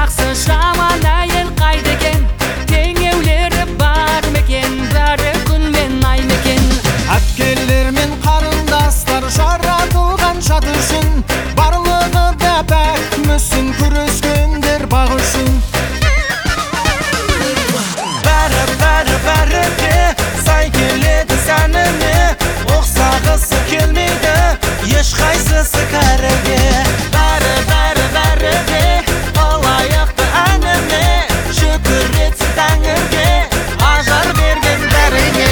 жақсы жаман әйел қайдеген, теңеулері бар мекен, бәрі күн мен ай мекен. Әпкелер мен қарындастар жаратылған жат үшін, барлығы да пәк мүсін, күрескендер бақ үшін. Бәрі де сай келеді сәніне, ұқсағысы келмейді ешқайсысы кәріге. Бәрі де алаяқты әніне, шүкір етсін тәңірге, ажар берген бәріне.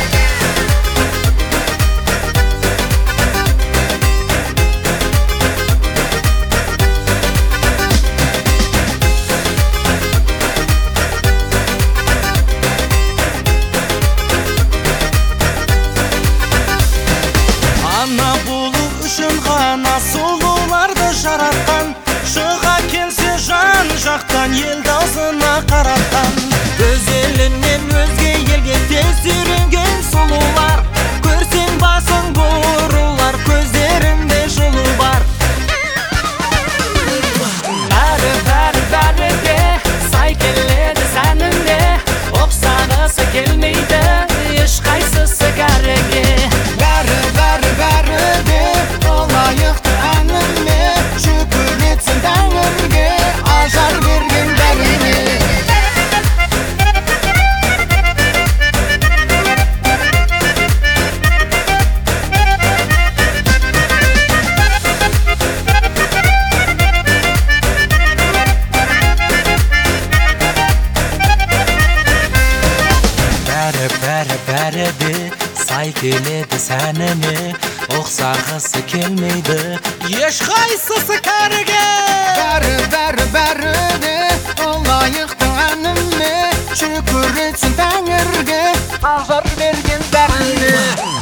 Ана болу үшін ғана сұлуларды жаратқан, шыға келсе жан жақтан ел даусына қаратқан. Өз елінен өзге елге тез үйренген сұлулар, көрсең басың бұрылар, көздерінде жылу бар. Бәрі де сай келеді сәніне, ұқсағысы келмейді ешқайсысы кәріге. Бәрі де алаяқты әніне, шүкір етсін тәңірге, ажар берген бәріне. Бәрі де сай келеді сәніне, ұқсағысы келмейді ешқайсысы кәріге. Бәрі де алаяқты әніне, шүкір етсін тәңірге, ажар берген бәріне.